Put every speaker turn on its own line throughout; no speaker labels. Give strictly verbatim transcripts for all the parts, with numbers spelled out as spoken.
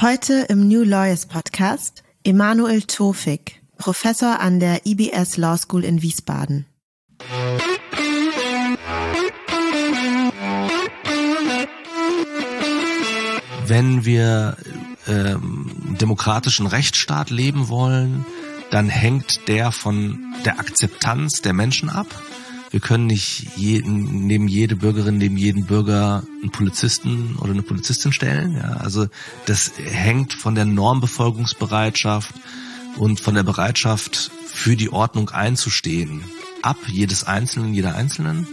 Heute im New Lawyers Podcast Emanuel Tofik, Professor an der I B S Law School in Wiesbaden.
Wenn wir ähm, demokratischen Rechtsstaat leben wollen, dann hängt der von der Akzeptanz der Menschen ab. Wir können nicht jeden, neben jede Bürgerin, neben jeden Bürger einen Polizisten oder eine Polizistin stellen. Ja, also das hängt von der Normbefolgungsbereitschaft und von der Bereitschaft, für die Ordnung einzustehen, ab, jedes Einzelnen, jeder Einzelnen.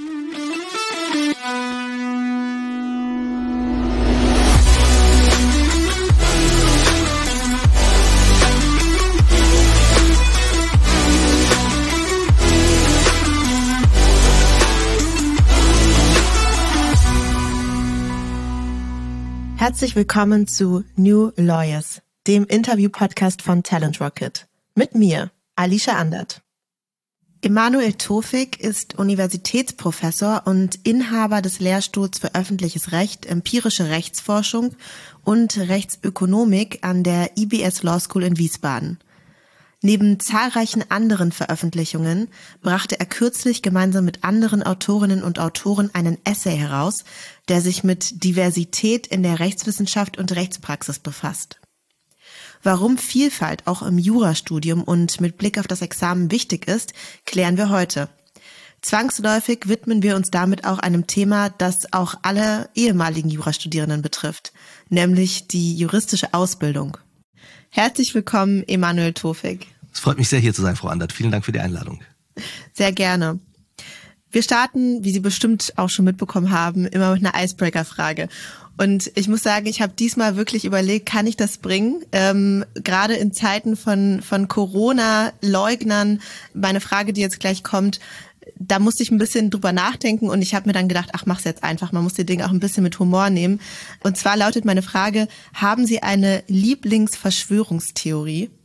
Herzlich willkommen zu New Lawyers, dem Interview-Podcast von Talent Rocket. Mit mir, Alicia Andert. Emanuel Tofik ist Universitätsprofessor und Inhaber des Lehrstuhls für öffentliches Recht, empirische Rechtsforschung und Rechtsökonomik an der I B S Law School in Wiesbaden. Neben zahlreichen anderen Veröffentlichungen brachte er kürzlich gemeinsam mit anderen Autorinnen und Autoren einen Essay heraus, der sich mit Diversität in der Rechtswissenschaft und Rechtspraxis befasst. Warum Vielfalt auch im Jurastudium und mit Blick auf das Examen wichtig ist, klären wir heute. Zwangsläufig widmen wir uns damit auch einem Thema, das auch alle ehemaligen Jurastudierenden betrifft, nämlich die juristische Ausbildung. Herzlich willkommen, Emanuel Tofik.
Es freut mich sehr, hier zu sein, Frau Andert. Vielen Dank für die Einladung.
Sehr gerne. Wir starten, wie Sie bestimmt auch schon mitbekommen haben, immer mit einer Icebreaker-Frage. Und ich muss sagen, ich habe diesmal wirklich überlegt, kann ich das bringen? Ähm, gerade in Zeiten von von Corona-Leugnern, meine Frage, die jetzt gleich kommt, da musste ich ein bisschen drüber nachdenken und ich habe mir dann gedacht, ach, mach's jetzt einfach. Man muss die Dinge auch ein bisschen mit Humor nehmen. Und zwar lautet meine Frage, haben Sie eine Lieblingsverschwörungstheorie?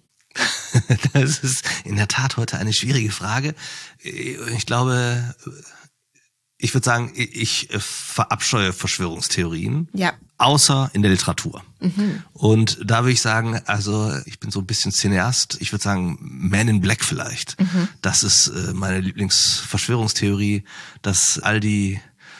Das ist in der Tat heute eine schwierige Frage. Ich glaube, ich würde sagen, ich verabscheue Verschwörungstheorien. Ja. Außer in der Literatur. Mhm. Und da würde ich sagen, also ich bin so ein bisschen Cineast, ich würde sagen Man in Black vielleicht. Mhm. Das ist meine Lieblingsverschwörungstheorie, dass all die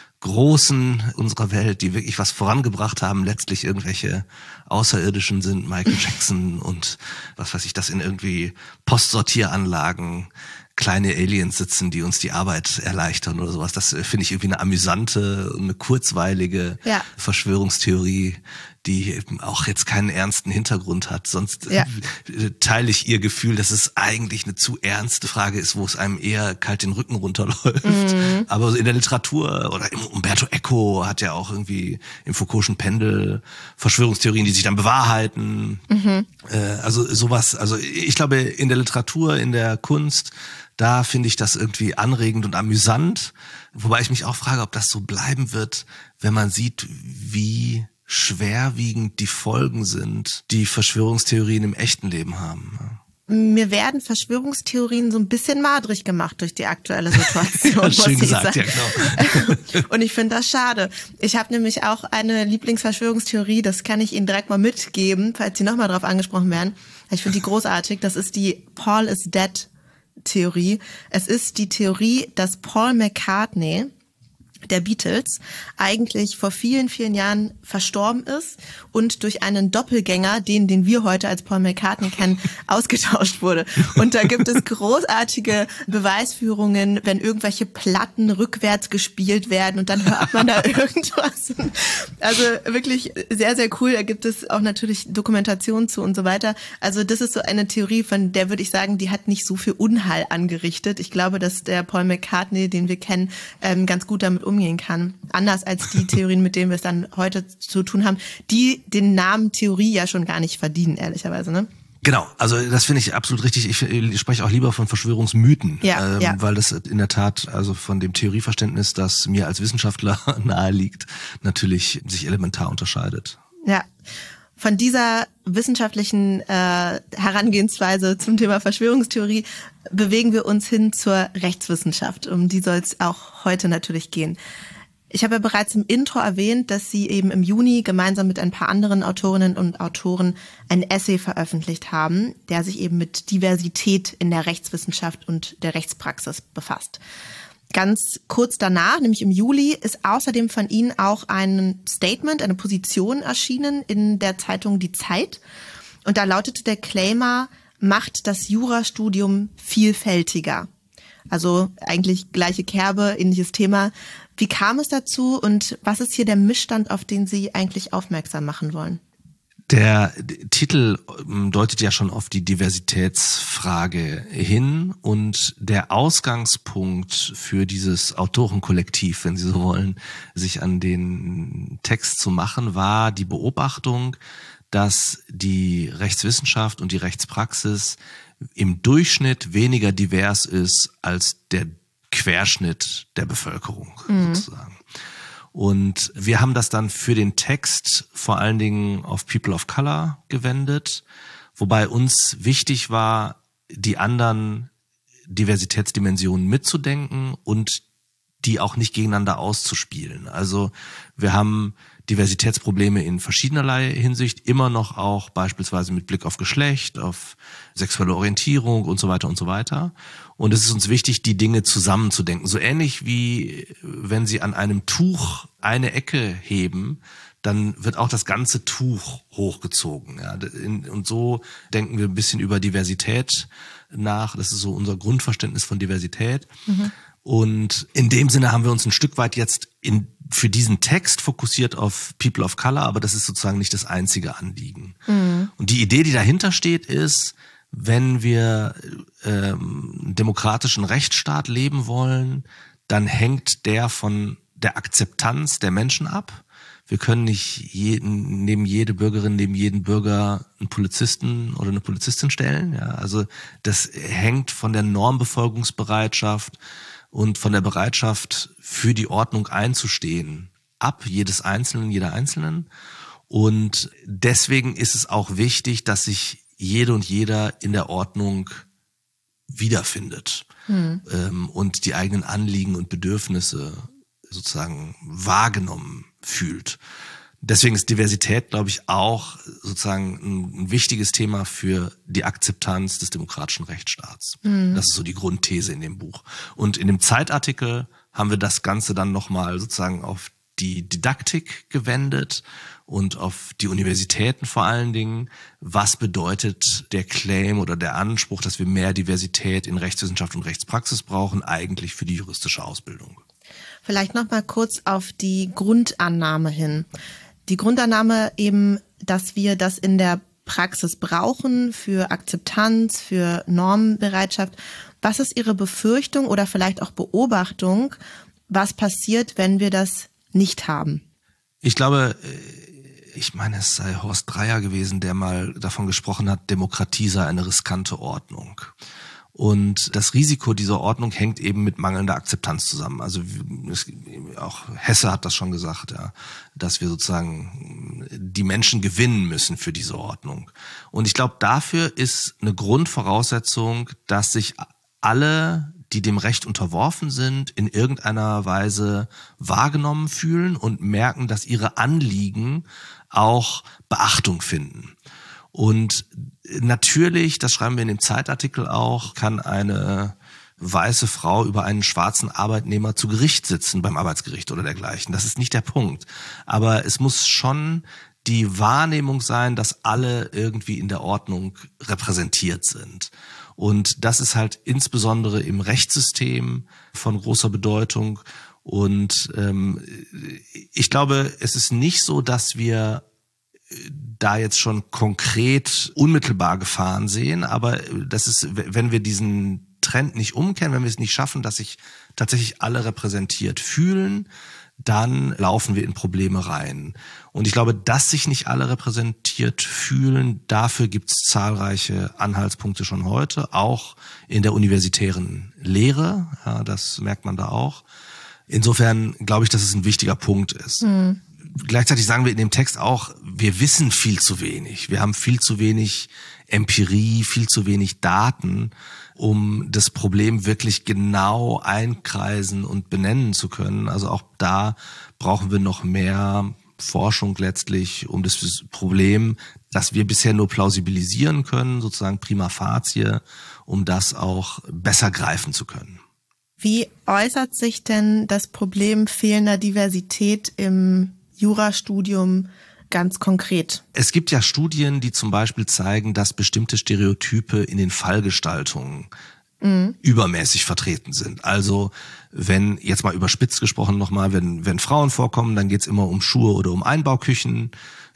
Großen unserer Welt, die wirklich was vorangebracht haben, letztlich irgendwelche Außerirdischen sind, Michael Jackson und was weiß ich, das in irgendwie Postsortieranlagen kleine Aliens sitzen, die uns die Arbeit erleichtern oder sowas. Das finde ich irgendwie eine amüsante, eine kurzweilige ja. Verschwörungstheorie, die auch jetzt keinen ernsten Hintergrund hat. Sonst ja. teile ich ihr Gefühl, dass es eigentlich eine zu ernste Frage ist, wo es einem eher kalt den Rücken runterläuft. Mhm. Aber in der Literatur oder Umberto Eco hat ja auch irgendwie im Foucault'schen Pendel Verschwörungstheorien, die sich dann bewahrheiten. Mhm. Also sowas, also ich glaube in der Literatur, in der Kunst, da finde ich das irgendwie anregend und amüsant. Wobei ich mich auch frage, ob das so bleiben wird, wenn man sieht, wie schwerwiegend die Folgen sind, die Verschwörungstheorien im echten Leben haben.
Mir werden Verschwörungstheorien so ein bisschen madrig gemacht durch die aktuelle Situation.
Ja, schön gesagt, ja, genau.
Und ich finde das schade. Ich habe nämlich auch eine Lieblingsverschwörungstheorie, das kann ich Ihnen direkt mal mitgeben, falls Sie nochmal drauf angesprochen werden. Ich finde die großartig. Das ist die Paul is dead Theorie. Es ist die Theorie, dass Paul McCartney, der Beatles, eigentlich vor vielen, vielen Jahren verstorben ist und durch einen Doppelgänger, den, den wir heute als Paul McCartney kennen, ausgetauscht wurde. Und da gibt es großartige Beweisführungen, wenn irgendwelche Platten rückwärts gespielt werden und dann hört man da irgendwas. Also wirklich sehr, sehr cool. Da gibt es auch natürlich Dokumentation zu und so weiter. Also das ist so eine Theorie, von der würde ich sagen, die hat nicht so viel Unheil angerichtet. Ich glaube, dass der Paul McCartney, den wir kennen, ganz gut damit umgeht. umgehen kann. Anders als die Theorien, mit denen wir es dann heute zu tun haben, die den Namen Theorie ja schon gar nicht verdienen, ehrlicherweise, ne?
Genau, also das finde ich absolut richtig. Ich, ich spreche auch lieber von Verschwörungsmythen,
ja,
ähm,
ja.
weil das in der Tat also von dem Theorieverständnis, das mir als Wissenschaftler nahe liegt, natürlich sich elementar unterscheidet.
Ja. Von dieser wissenschaftlichen äh, Herangehensweise zum Thema Verschwörungstheorie bewegen wir uns hin zur Rechtswissenschaft. Um die soll es auch heute natürlich gehen. Ich habe ja bereits im Intro erwähnt, dass Sie eben im Juni gemeinsam mit ein paar anderen Autorinnen und Autoren ein Essay veröffentlicht haben, der sich eben mit Diversität in der Rechtswissenschaft und der Rechtspraxis befasst. Ganz kurz danach, nämlich im Juli, ist außerdem von Ihnen auch ein Statement, eine Position erschienen in der Zeitung Die Zeit. Und da lautete der Claimer, macht das Jurastudium vielfältiger. Also eigentlich gleiche Kerbe, ähnliches Thema. Wie kam es dazu und was ist hier der Missstand, auf den Sie eigentlich aufmerksam machen wollen?
Der Titel deutet ja schon auf die Diversitätsfrage hin und der Ausgangspunkt für dieses Autorenkollektiv, wenn Sie so wollen, sich an den Text zu machen, war die Beobachtung, dass die Rechtswissenschaft und die Rechtspraxis im Durchschnitt weniger divers ist als der Querschnitt der Bevölkerung, mhm. sozusagen. Und wir haben das dann für den Text vor allen Dingen auf People of Color gewendet, wobei uns wichtig war, die anderen Diversitätsdimensionen mitzudenken und die auch nicht gegeneinander auszuspielen. Also wir haben Diversitätsprobleme in verschiedenerlei Hinsicht, immer noch auch beispielsweise mit Blick auf Geschlecht, auf sexuelle Orientierung und so weiter und so weiter. Und es ist uns wichtig, die Dinge zusammenzudenken. So ähnlich wie wenn Sie an einem Tuch eine Ecke heben, dann wird auch das ganze Tuch hochgezogen. Ja. Und so denken wir ein bisschen über Diversität nach. Das ist so unser Grundverständnis von Diversität. Mhm. Und in dem Sinne haben wir uns ein Stück weit jetzt in, für diesen Text fokussiert auf People of Color, aber das ist sozusagen nicht das einzige Anliegen. Mhm. Und die Idee, die dahinter steht, ist, wenn wir ähm, einen demokratischen Rechtsstaat leben wollen, dann hängt der von der Akzeptanz der Menschen ab. Wir können nicht jeden, neben jede Bürgerin, neben jeden Bürger einen Polizisten oder eine Polizistin stellen. Ja, also das hängt von der Normbefolgungsbereitschaft und von der Bereitschaft, für die Ordnung einzustehen, ab, jedes Einzelnen, jeder Einzelnen. Und deswegen ist es auch wichtig, dass sich jede und jeder in der Ordnung wiederfindet, hm. ähm, und die eigenen Anliegen und Bedürfnisse sozusagen wahrgenommen fühlt. Deswegen ist Diversität, glaube ich, auch sozusagen ein, ein wichtiges Thema für die Akzeptanz des demokratischen Rechtsstaats. Mhm. Das ist so die Grundthese in dem Buch. Und in dem Zeitartikel haben wir das Ganze dann nochmal sozusagen auf die Didaktik gewendet und auf die Universitäten vor allen Dingen. Was bedeutet der Claim oder der Anspruch, dass wir mehr Diversität in Rechtswissenschaft und Rechtspraxis brauchen, eigentlich für die juristische Ausbildung?
Vielleicht noch mal kurz auf die Grundannahme hin. Die Grundannahme eben, dass wir das in der Praxis brauchen für Akzeptanz, für Normbereitschaft. Was ist Ihre Befürchtung oder vielleicht auch Beobachtung, was passiert, wenn wir das nicht haben?
Ich glaube, ich meine, es sei Horst Dreier gewesen, der mal davon gesprochen hat, Demokratie sei eine riskante Ordnung. Und das Risiko dieser Ordnung hängt eben mit mangelnder Akzeptanz zusammen. Also es, auch Hesse hat das schon gesagt, ja, dass wir sozusagen die Menschen gewinnen müssen für diese Ordnung. Und ich glaube, dafür ist eine Grundvoraussetzung, dass sich alle, die dem Recht unterworfen sind, in irgendeiner Weise wahrgenommen fühlen und merken, dass ihre Anliegen auch Beachtung finden. Und natürlich, das schreiben wir in dem Zeitartikel auch, kann eine weiße Frau über einen schwarzen Arbeitnehmer zu Gericht sitzen beim Arbeitsgericht oder dergleichen. Das ist nicht der Punkt. Aber es muss schon die Wahrnehmung sein, dass alle irgendwie in der Ordnung repräsentiert sind. Und das ist halt insbesondere im Rechtssystem von großer Bedeutung. Und ähm, ich glaube, es ist nicht so, dass wir da jetzt schon konkret unmittelbar Gefahren sehen, aber das ist, wenn wir diesen Trend nicht umkehren, wenn wir es nicht schaffen, dass sich tatsächlich alle repräsentiert fühlen, dann laufen wir in Probleme rein. Und ich glaube, dass sich nicht alle repräsentiert fühlen, dafür gibt es zahlreiche Anhaltspunkte schon heute, auch in der universitären Lehre, ja, das merkt man da auch. Insofern glaube ich, dass es ein wichtiger Punkt ist. Hm. gleichzeitig sagen wir in dem Text auch, wir wissen viel zu wenig. Wir haben viel zu wenig Empirie, viel zu wenig Daten, um das Problem wirklich genau einkreisen und benennen zu können. Also auch da brauchen wir noch mehr Forschung letztlich, um das Problem, das wir bisher nur plausibilisieren können, sozusagen prima facie, um das auch besser greifen zu können.
Wie äußert sich denn das Problem fehlender Diversität im Jurastudium ganz konkret?
Es gibt ja Studien, die zum Beispiel zeigen, dass bestimmte Stereotype in den Fallgestaltungen mhm. übermäßig vertreten sind. Also wenn, jetzt mal überspitzt gesprochen nochmal, wenn, wenn Frauen vorkommen, dann geht's immer um Schuhe oder um Einbauküchen.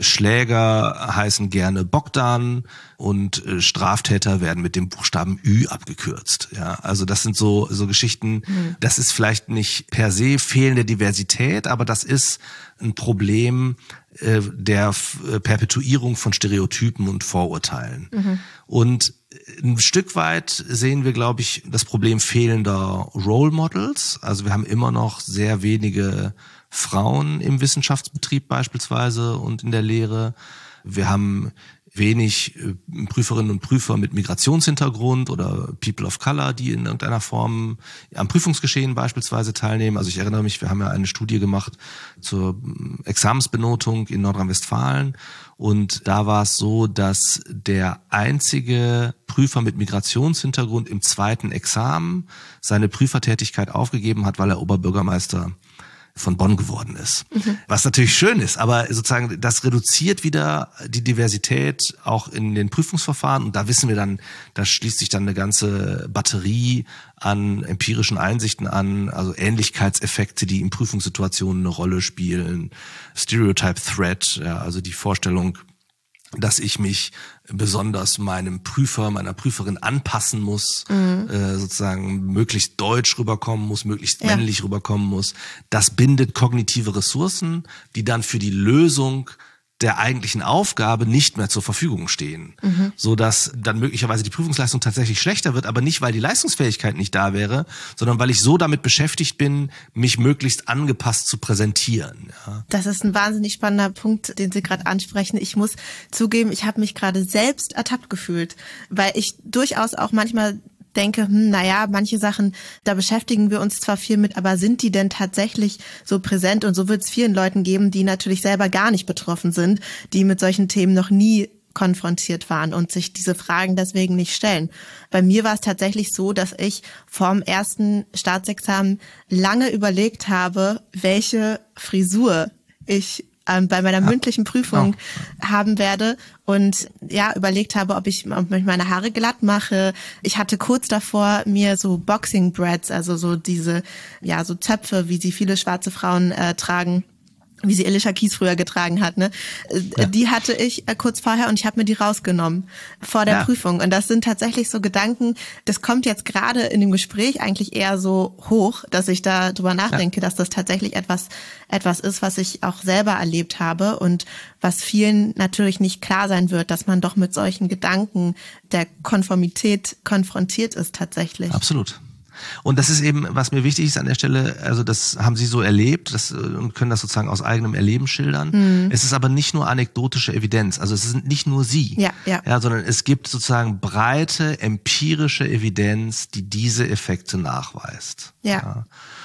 Schläger heißen gerne Bogdan und äh, Straftäter werden mit dem Buchstaben Ü abgekürzt. Ja, also das sind so so Geschichten. Mhm. Das ist vielleicht nicht per se fehlende Diversität, aber das ist ein Problem äh, der äh, Perpetuierung von Stereotypen und Vorurteilen. Mhm. Und ein Stück weit sehen wir, glaube ich, das Problem fehlender Role Models. Also wir haben immer noch sehr wenige Frauen im Wissenschaftsbetrieb beispielsweise und in der Lehre. Wir haben wenig Prüferinnen und Prüfer mit Migrationshintergrund oder People of Color, die in irgendeiner Form am Prüfungsgeschehen beispielsweise teilnehmen. Also ich erinnere mich, wir haben ja eine Studie gemacht zur Examensbenotung in Nordrhein-Westfalen und da war es so, dass der einzige Prüfer mit Migrationshintergrund im zweiten Examen seine Prüfertätigkeit aufgegeben hat, weil er Oberbürgermeister von Bonn geworden ist. Mhm. Was natürlich schön ist, aber sozusagen das reduziert wieder die Diversität auch in den Prüfungsverfahren und da wissen wir dann, da schließt sich dann eine ganze Batterie an empirischen Einsichten an, also Ähnlichkeitseffekte, die in Prüfungssituationen eine Rolle spielen, Stereotype Threat, ja, also die Vorstellung, dass ich mich besonders meinem Prüfer, meiner Prüferin anpassen muss, mhm. äh, sozusagen möglichst deutsch rüberkommen muss, möglichst ja. männlich rüberkommen muss. Das bindet kognitive Ressourcen, die dann für die Lösung der eigentlichen Aufgabe nicht mehr zur Verfügung stehen, mhm. so dass dann möglicherweise die Prüfungsleistung tatsächlich schlechter wird, aber nicht, weil die Leistungsfähigkeit nicht da wäre, sondern weil ich so damit beschäftigt bin, mich möglichst angepasst zu präsentieren. Ja.
Das ist ein wahnsinnig spannender Punkt, den Sie gerade ansprechen. Ich muss zugeben, ich habe mich gerade selbst ertappt gefühlt, weil ich durchaus auch manchmal denke, hm, naja, manche Sachen, da beschäftigen wir uns zwar viel mit, aber sind die denn tatsächlich so präsent? Und so wird es vielen Leuten geben, die natürlich selber gar nicht betroffen sind, die mit solchen Themen noch nie konfrontiert waren und sich diese Fragen deswegen nicht stellen. Bei mir war es tatsächlich so, dass ich vorm ersten Staatsexamen lange überlegt habe, welche Frisur ich bei meiner mündlichen Prüfung oh. haben werde und ja, überlegt habe, ob ich, ob ich meine Haare glatt mache. Ich hatte kurz davor mir so Boxing Braids, also so diese, ja, so Zöpfe, wie sie viele schwarze Frauen äh, tragen, wie sie Alicia Keys früher getragen hat, ne? Ja. Die hatte ich äh, kurz vorher und ich habe mir die rausgenommen vor der ja. Prüfung. Und das sind tatsächlich so Gedanken, das kommt jetzt gerade in dem Gespräch eigentlich eher so hoch, dass ich da drüber nachdenke, ja. dass das tatsächlich etwas etwas ist, was ich auch selber erlebt habe und was vielen natürlich nicht klar sein wird, dass man doch mit solchen Gedanken der Konformität konfrontiert ist tatsächlich.
Absolut. Und das ist eben, was mir wichtig ist an der Stelle, also das haben Sie so erlebt das, und können das sozusagen aus eigenem Erleben schildern. Mhm. Es ist aber nicht nur anekdotische Evidenz, also es sind nicht nur Sie,
ja, ja.
Ja, sondern es gibt sozusagen breite empirische Evidenz, die diese Effekte nachweist.
Ja.
Ja.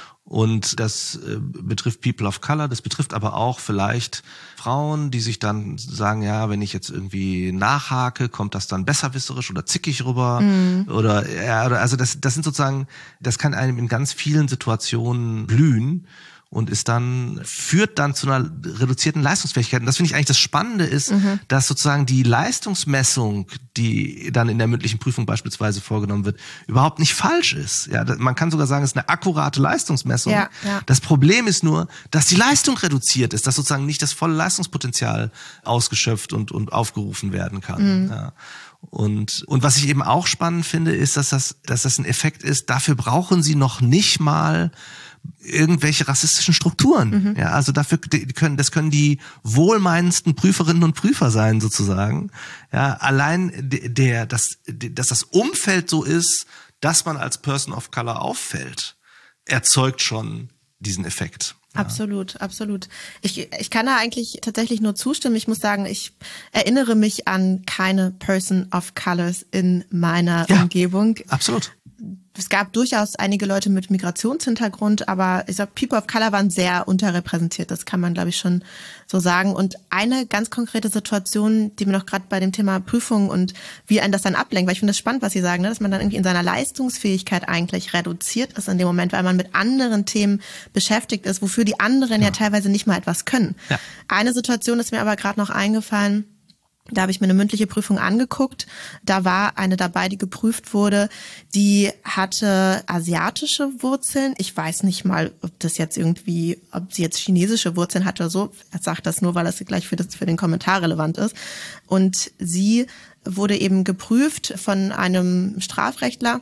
Und das äh, betrifft People of Color, das betrifft aber auch vielleicht Frauen, die sich dann sagen, ja, wenn ich jetzt irgendwie nachhake, kommt das dann besserwisserisch oder zickig rüber. Mhm. Oder ja, also das, das sind sozusagen, das kann einem in ganz vielen Situationen blühen. Und ist dann, führt dann zu einer reduzierten Leistungsfähigkeit. Und das finde ich eigentlich das Spannende ist, mhm. dass sozusagen die Leistungsmessung, die dann in der mündlichen Prüfung beispielsweise vorgenommen wird, überhaupt nicht falsch ist. Ja, man kann sogar sagen, es ist eine akkurate Leistungsmessung.
Ja, ja.
Das Problem ist nur, dass die Leistung reduziert ist, dass sozusagen nicht das volle Leistungspotenzial ausgeschöpft und, und aufgerufen werden kann. Mhm. Ja. Und, und was ich eben auch spannend finde, ist, dass das, dass das ein Effekt ist, dafür brauchen Sie noch nicht mal irgendwelche rassistischen Strukturen. Mhm. Ja, also dafür können, das können die wohlmeinendsten Prüferinnen und Prüfer sein, sozusagen. Ja, allein der, dass, dass das Umfeld so ist, dass man als Person of Color auffällt, erzeugt schon diesen Effekt.
Ja. Absolut, absolut. Ich, ich kann da eigentlich tatsächlich nur zustimmen. Ich muss sagen, ich erinnere mich an keine Person of Colors in meiner ja, Umgebung.
Absolut.
Es gab durchaus einige Leute mit Migrationshintergrund, aber ich sag, People of Color waren sehr unterrepräsentiert. Das kann man, glaube ich, schon so sagen. Und eine ganz konkrete Situation, die mir noch gerade bei dem Thema Prüfung und wie einen das dann ablenkt, weil ich finde es spannend, was Sie sagen, ne? Dass man dann irgendwie in seiner Leistungsfähigkeit eigentlich reduziert ist in dem Moment, weil man mit anderen Themen beschäftigt ist, wofür die anderen ja, ja teilweise nicht mal etwas können. Ja. Eine Situation ist mir aber gerade noch eingefallen. Da habe ich mir eine mündliche Prüfung angeguckt. Da war eine dabei, die geprüft wurde, die hatte asiatische Wurzeln. Ich weiß nicht mal, ob das jetzt irgendwie, ob sie jetzt chinesische Wurzeln hat oder so. Er sagt das nur, weil das gleich für, das, für den Kommentar relevant ist. Und sie wurde eben geprüft von einem Strafrechtler.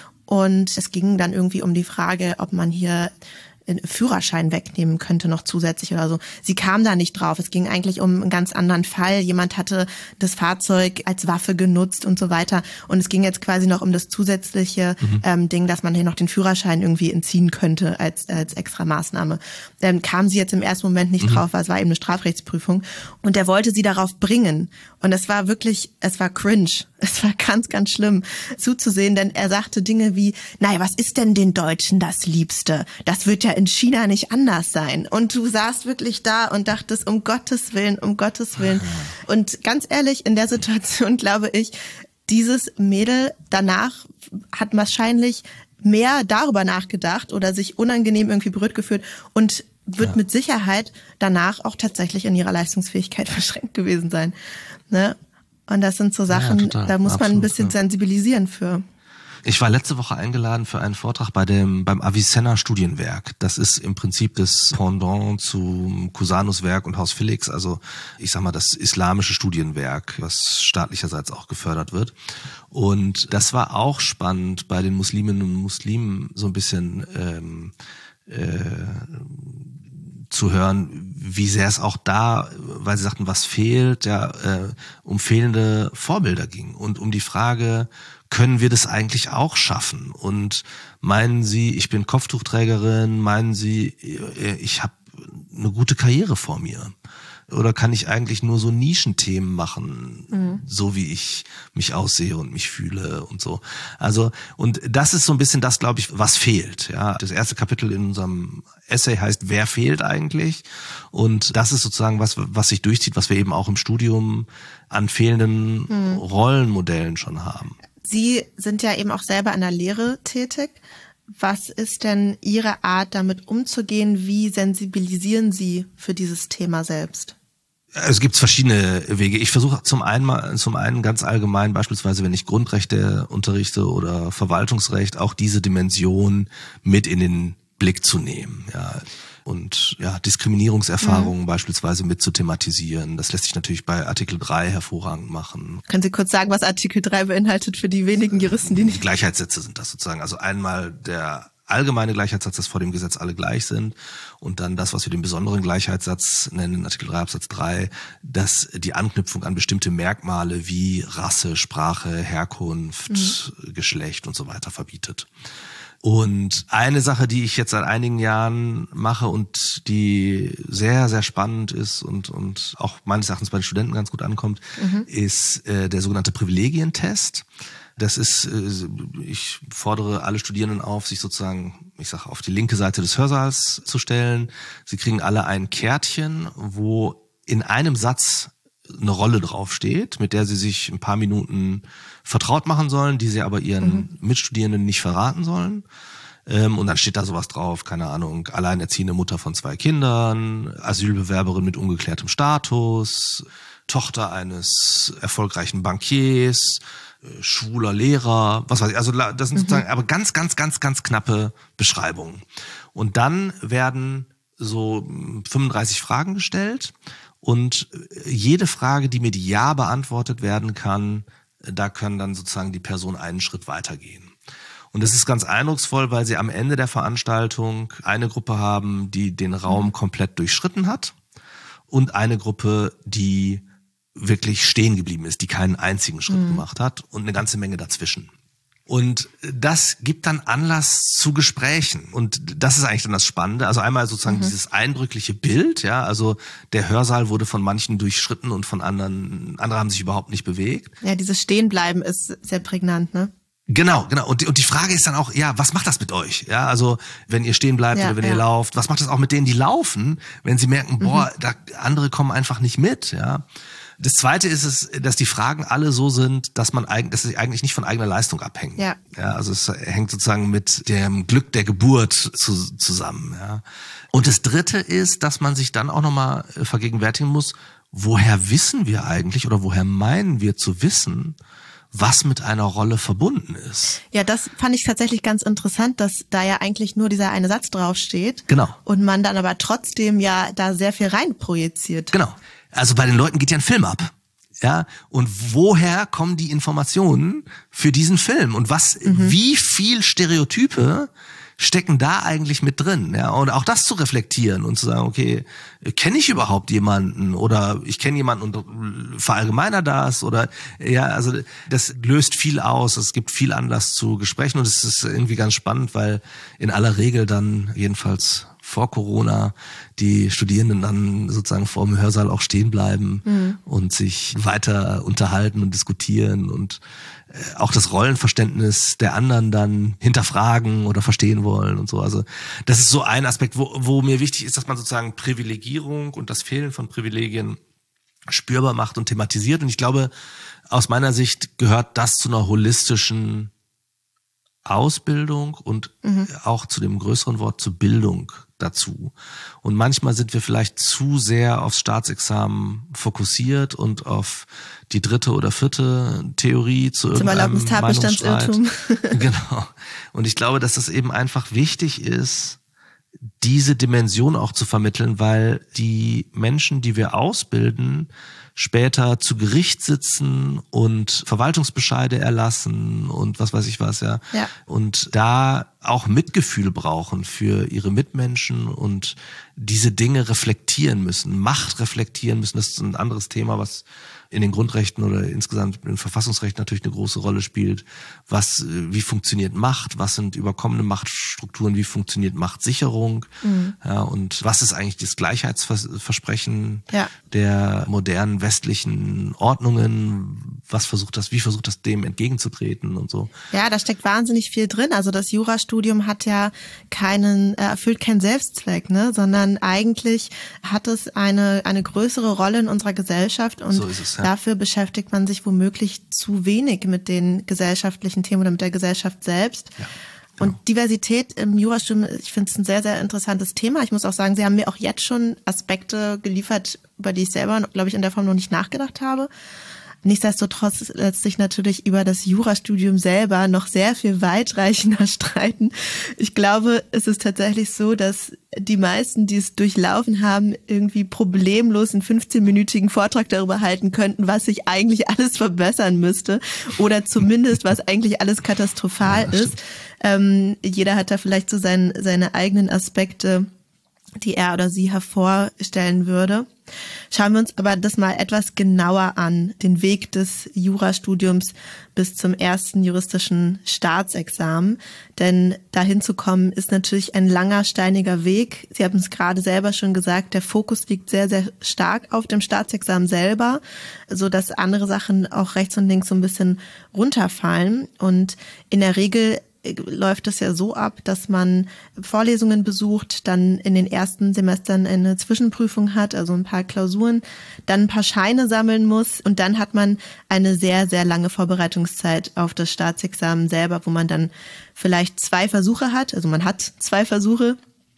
Und es ging dann irgendwie um die Frage, ob man hier Führerschein wegnehmen könnte noch zusätzlich oder so. Sie kam da nicht drauf. Es ging eigentlich um einen ganz anderen Fall. Jemand hatte das Fahrzeug als Waffe genutzt und so weiter. Und es ging jetzt quasi noch um das zusätzliche mhm. ähm, Ding, dass man hier noch den Führerschein irgendwie entziehen könnte als als extra Maßnahme. Ähm, kam sie jetzt im ersten Moment nicht mhm. drauf, weil es war eben eine Strafrechtsprüfung. Und der wollte sie darauf bringen. Und es war wirklich, es war cringe. Es war ganz, ganz schlimm zuzusehen, denn er sagte Dinge wie, naja, was ist denn den Deutschen das Liebste? Das wird ja in China nicht anders sein. Und du saßt wirklich da und dachtest, um Gottes Willen, um Gottes Willen. Und ganz ehrlich, in der Situation glaube ich, dieses Mädel danach hat wahrscheinlich mehr darüber nachgedacht oder sich unangenehm irgendwie berührt gefühlt und wird ja. mit Sicherheit danach auch tatsächlich in ihrer Leistungsfähigkeit verschränkt gewesen sein. Ne? Und das sind so Sachen, ja, total, da muss absolut, man ein bisschen ja. sensibilisieren für.
Ich war letzte Woche eingeladen für einen Vortrag bei dem beim Avicenna Studienwerk. Das ist im Prinzip das Pendant zum Cusanus-Werk und Haus Felix, also ich sag mal das islamische Studienwerk, was staatlicherseits auch gefördert wird. Und das war auch spannend, bei den Musliminnen und Muslimen so ein bisschen ähm, äh, zu hören, wie sehr es auch da, weil sie sagten, was fehlt, ja, äh, um fehlende Vorbilder ging und um die Frage, können wir das eigentlich auch schaffen? Und meinen Sie, ich bin Kopftuchträgerin, meinen Sie, ich habe eine gute Karriere vor mir? Oder kann ich eigentlich nur so Nischenthemen machen, mhm. so wie ich mich aussehe und mich fühle und so. Also, und das ist so ein bisschen das, glaube ich, was fehlt. Ja, das erste Kapitel in unserem Essay heißt, wer fehlt eigentlich? Und das ist sozusagen was, was sich durchzieht, was wir eben auch im Studium an fehlenden mhm. Rollenmodellen schon haben.
Sie sind ja eben auch selber in der Lehre tätig. Was ist denn Ihre Art, damit umzugehen? Wie sensibilisieren Sie für dieses Thema selbst?
Es gibt verschiedene Wege. Ich versuche zum einen mal, zum einen ganz allgemein, beispielsweise wenn ich Grundrechte unterrichte oder Verwaltungsrecht, auch diese Dimension mit in den Blick zu nehmen. Ja. Und ja, Diskriminierungserfahrungen mhm. beispielsweise mit zu thematisieren. Das lässt sich natürlich bei Artikel drei hervorragend machen.
Können Sie kurz sagen, was Artikel drei beinhaltet für die wenigen Juristen, die nicht...
Die Gleichheitssätze sind das sozusagen. Also einmal der allgemeine Gleichheitssatz, dass vor dem Gesetz alle gleich sind, und dann das, was wir den besonderen Gleichheitssatz nennen, Artikel drei Absatz drei, dass die Anknüpfung an bestimmte Merkmale wie Rasse, Sprache, Herkunft, mhm. Geschlecht und so weiter verbietet. Und eine Sache, die ich jetzt seit einigen Jahren mache und die sehr, sehr spannend ist und und auch meines Erachtens bei den Studenten ganz gut ankommt, mhm. ist äh, der sogenannte Privilegientest. Das ist, äh, ich fordere alle Studierenden auf, sich sozusagen, ich sage, auf die linke Seite des Hörsaals zu stellen. Sie kriegen alle ein Kärtchen, wo in einem Satz eine Rolle draufsteht, mit der sie sich ein paar Minuten vertraut machen sollen, die sie aber ihren mhm. Mitstudierenden nicht verraten sollen. Und dann steht da sowas drauf, keine Ahnung, alleinerziehende Mutter von zwei Kindern, Asylbewerberin mit ungeklärtem Status, Tochter eines erfolgreichen Bankiers, schwuler Lehrer, was weiß ich. Also das sind mhm. sozusagen aber ganz, ganz, ganz, ganz knappe Beschreibungen. Und dann werden so fünfunddreißig Fragen gestellt. Und jede Frage, die mit Ja beantwortet werden kann, da können dann sozusagen die Person einen Schritt weitergehen. Und das ist ganz eindrucksvoll, weil sie am Ende der Veranstaltung eine Gruppe haben, die den Raum komplett durchschritten hat, und eine Gruppe, die wirklich stehen geblieben ist, die keinen einzigen Schritt mhm. gemacht hat, und eine ganze Menge dazwischen. Und das gibt dann Anlass zu Gesprächen. Und das ist eigentlich dann das Spannende. Also einmal sozusagen mhm. dieses eindrückliche Bild, ja, also der Hörsaal wurde von manchen durchschritten und von anderen, andere haben sich überhaupt nicht bewegt.
Ja, dieses Stehenbleiben ist sehr prägnant, ne?
Genau, genau. Und die, und die Frage ist dann auch, ja, was macht das mit euch? Ja, also wenn ihr stehen bleibt ja, oder wenn ja. ihr lauft, was macht das auch mit denen, die laufen, wenn sie merken, boah, mhm. da andere kommen einfach nicht mit, ja? Das Zweite ist es, dass die Fragen alle so sind, dass man eigentlich, dass sie eigentlich nicht von eigener Leistung abhängen. Ja. Ja, also es hängt sozusagen mit dem Glück der Geburt zu, zusammen. Ja. Und das Dritte ist, dass man sich dann auch nochmal vergegenwärtigen muss, woher wissen wir eigentlich oder woher meinen wir zu wissen, was mit einer Rolle verbunden ist.
Ja, das fand ich tatsächlich ganz interessant, dass da ja eigentlich nur dieser eine Satz draufsteht.
Genau.
Und man dann aber trotzdem ja da sehr viel reinprojiziert.
Genau. Also bei den Leuten geht ja ein Film ab. Ja, und woher kommen die Informationen für diesen Film? Und was, mhm. wie viel Stereotype stecken da eigentlich mit drin? Ja, und auch das zu reflektieren und zu sagen, okay, kenne ich überhaupt jemanden? Oder ich kenne jemanden und verallgemeiner das? Oder, ja, also das löst viel aus. Es gibt viel Anlass zu Gesprächen und es ist irgendwie ganz spannend, weil in aller Regel dann jedenfalls vor Corona die Studierenden dann sozusagen vor dem Hörsaal auch stehen bleiben mhm. und sich weiter unterhalten und diskutieren und auch das Rollenverständnis der anderen dann hinterfragen oder verstehen wollen und so. Also das ist so ein Aspekt, wo, wo mir wichtig ist, dass man sozusagen Privilegierung und das Fehlen von Privilegien spürbar macht und thematisiert. Und ich glaube, aus meiner Sicht gehört das zu einer holistischen Ausbildung und mhm. auch zu dem größeren Wort zu Bildung dazu. Und manchmal sind wir vielleicht zu sehr aufs Staatsexamen fokussiert und auf die dritte oder vierte Theorie zu irgendeinem Meinungsstreit. Genau. Und ich glaube, dass das eben einfach wichtig ist, diese Dimension auch zu vermitteln, weil die Menschen, die wir ausbilden, später zu Gericht sitzen und Verwaltungsbescheide erlassen und was weiß ich was, ja. ja. Und da auch Mitgefühl brauchen für ihre Mitmenschen und diese Dinge reflektieren müssen, Macht reflektieren müssen. Das ist ein anderes Thema, was in den Grundrechten oder insgesamt im Verfassungsrecht natürlich eine große Rolle spielt. Was, wie funktioniert Macht? Was sind überkommene Machtstrukturen? Wie funktioniert Machtsicherung? Mhm. Ja, und was ist eigentlich das Gleichheitsversprechen ja. der modernen westlichen Ordnungen? Was versucht das, wie versucht das dem entgegenzutreten und so?
Ja, da steckt wahnsinnig viel drin. Also das Jurastudium hat ja keinen, erfüllt keinen Selbstzweck, ne, sondern eigentlich hat es eine, eine größere Rolle in unserer Gesellschaft und so ist es, ja. Dafür beschäftigt man sich womöglich zu wenig mit den gesellschaftlichen Themen oder mit der Gesellschaft selbst. Ja. Genau. Und Diversität im Jurastudium, ich finde es ein sehr, sehr interessantes Thema. Ich muss auch sagen, Sie haben mir auch jetzt schon Aspekte geliefert, über die ich selber, glaube ich, in der Form noch nicht nachgedacht habe. Nichtsdestotrotz lässt sich natürlich über das Jurastudium selber noch sehr viel weitreichender streiten. Ich glaube, es ist tatsächlich so, dass die meisten, die es durchlaufen haben, irgendwie problemlos einen fünfzehnminütigen Vortrag darüber halten könnten, was sich eigentlich alles verbessern müsste oder zumindest, was eigentlich alles katastrophal ja, ist. Ähm, jeder hat da vielleicht so sein, seine eigenen Aspekte, die er oder sie hervorstellen würde. Schauen wir uns aber das mal etwas genauer an, den Weg des Jurastudiums bis zum ersten juristischen Staatsexamen. Denn dahin zu kommen, ist natürlich ein langer, steiniger Weg. Sie haben es gerade selber schon gesagt, der Fokus liegt sehr, sehr stark auf dem Staatsexamen selber, so dass andere Sachen auch rechts und links so ein bisschen runterfallen. Und in der Regel läuft es ja so ab, dass man Vorlesungen besucht, dann in den ersten Semestern eine Zwischenprüfung hat, also ein paar Klausuren, dann ein paar Scheine sammeln muss und dann hat man eine sehr, sehr lange Vorbereitungszeit auf das Staatsexamen selber, wo man dann vielleicht zwei Versuche hat, also man hat zwei Versuche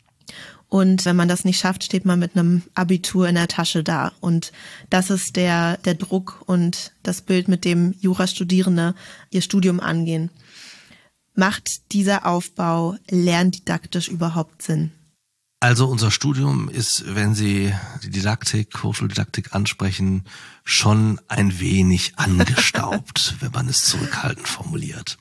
und wenn man das nicht schafft, steht man mit einem Abitur in der Tasche da und das ist der, der Druck und das Bild, mit dem Jurastudierende ihr Studium angehen. Macht dieser Aufbau lerndidaktisch überhaupt Sinn?
Also unser Studium ist, wenn Sie die Didaktik, Hochschuldidaktik ansprechen, schon ein wenig angestaubt, wenn man es zurückhaltend formuliert.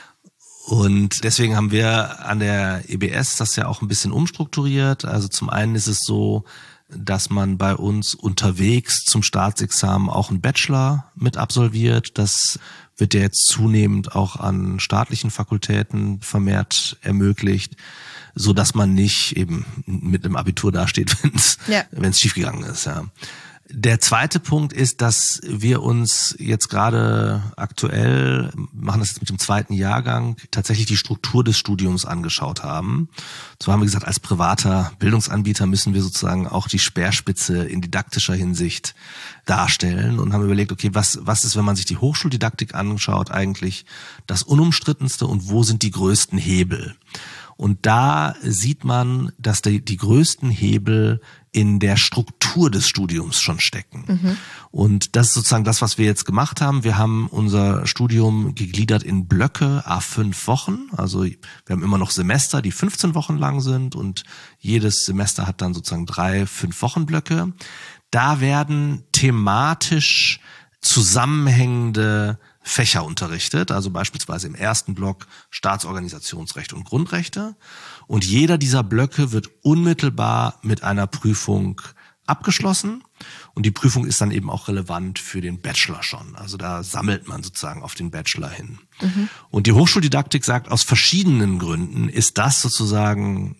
Und deswegen haben wir an der E B S das ja auch ein bisschen umstrukturiert. Also zum einen ist es so, dass man bei uns unterwegs zum Staatsexamen auch einen Bachelor mit absolviert. Das wird ja jetzt zunehmend auch an staatlichen Fakultäten vermehrt ermöglicht, so dass man nicht eben mit einem Abitur dasteht, wenn es ja. wenn es schiefgegangen ist. Ja. Der zweite Punkt ist, dass wir uns jetzt gerade aktuell, machen das jetzt mit dem zweiten Jahrgang, tatsächlich die Struktur des Studiums angeschaut haben. So haben wir gesagt, als privater Bildungsanbieter müssen wir sozusagen auch die Speerspitze in didaktischer Hinsicht darstellen und haben überlegt, okay, was, was ist, wenn man sich die Hochschuldidaktik anschaut, eigentlich das Unumstrittenste und wo sind die größten Hebel? Und da sieht man, dass die, die größten Hebel in der Struktur des Studiums schon stecken. Mhm. Und das ist sozusagen das, was wir jetzt gemacht haben. Wir haben unser Studium gegliedert in Blöcke, à fünf Wochen. Also wir haben immer noch Semester, die fünfzehn Wochen lang sind und jedes Semester hat dann sozusagen drei Fünf-Wochen-Blöcke. Da werden thematisch zusammenhängende Fächer unterrichtet, also beispielsweise im ersten Block Staatsorganisationsrecht und Grundrechte. Und jeder dieser Blöcke wird unmittelbar mit einer Prüfung abgeschlossen. Und die Prüfung ist dann eben auch relevant für den Bachelor schon. Also da sammelt man sozusagen auf den Bachelor hin. Mhm. Und die Hochschuldidaktik sagt, aus verschiedenen Gründen ist das sozusagen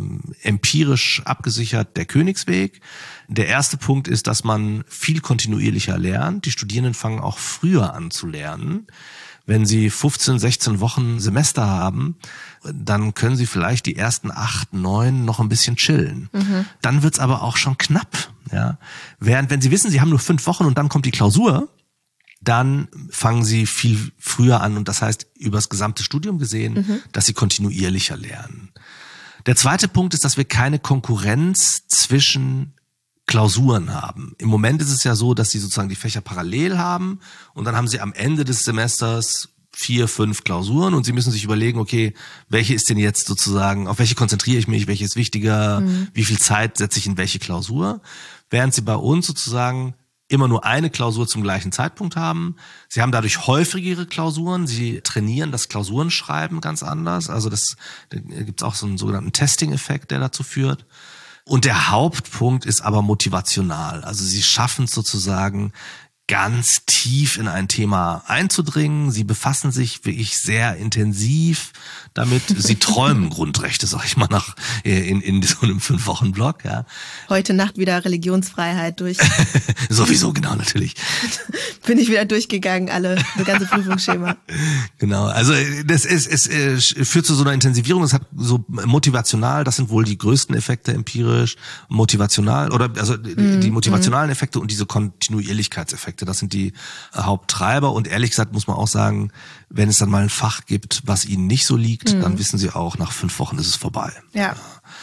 empirisch abgesichert der Königsweg. Der erste Punkt ist, dass man viel kontinuierlicher lernt. Die Studierenden fangen auch früher an zu lernen. Wenn sie fünfzehn, sechzehn Wochen Semester haben, dann können sie vielleicht die ersten acht, neun noch ein bisschen chillen. Mhm. Dann wird's aber auch schon knapp. Ja, während wenn sie wissen, sie haben nur fünf Wochen und dann kommt die Klausur, dann fangen sie viel früher an und das heißt übers gesamte Studium gesehen, mhm. dass sie kontinuierlicher lernen. Der zweite Punkt ist, dass wir keine Konkurrenz zwischen Klausuren haben. Im Moment ist es ja so, dass sie sozusagen die Fächer parallel haben und dann haben sie am Ende des Semesters vier, fünf Klausuren und sie müssen sich überlegen, okay, welche ist denn jetzt sozusagen, auf welche konzentriere ich mich, welche ist wichtiger, mhm. wie viel Zeit setze ich in welche Klausur, während sie bei uns sozusagen immer nur eine Klausur zum gleichen Zeitpunkt haben. Sie haben dadurch häufigere Klausuren, sie trainieren das Klausurenschreiben ganz anders, also das, da gibt es auch so einen sogenannten Testing-Effekt, der dazu führt. Und der Hauptpunkt ist aber motivational. Also sie schaffen es sozusagen, ganz tief in ein Thema einzudringen. Sie befassen sich wirklich sehr intensiv damit. Sie träumen Grundrechte, sag ich mal, nach in, in so einem Fünf-Wochen-Block. Ja.
Heute Nacht wieder Religionsfreiheit durch.
Sowieso, genau, natürlich.
Bin ich wieder durchgegangen, alle, das ganze Prüfungsschema.
Genau, also das ist, es, es führt zu so einer Intensivierung. Es hat so motivational, das sind wohl die größten Effekte empirisch, motivational oder also mm, die motivationalen mm. Effekte und diese Kontinuierlichkeitseffekte. Das sind die Haupttreiber und ehrlich gesagt muss man auch sagen, wenn es dann mal ein Fach gibt, was ihnen nicht so liegt, mhm. dann wissen sie auch, nach fünf Wochen ist es vorbei.
Ja.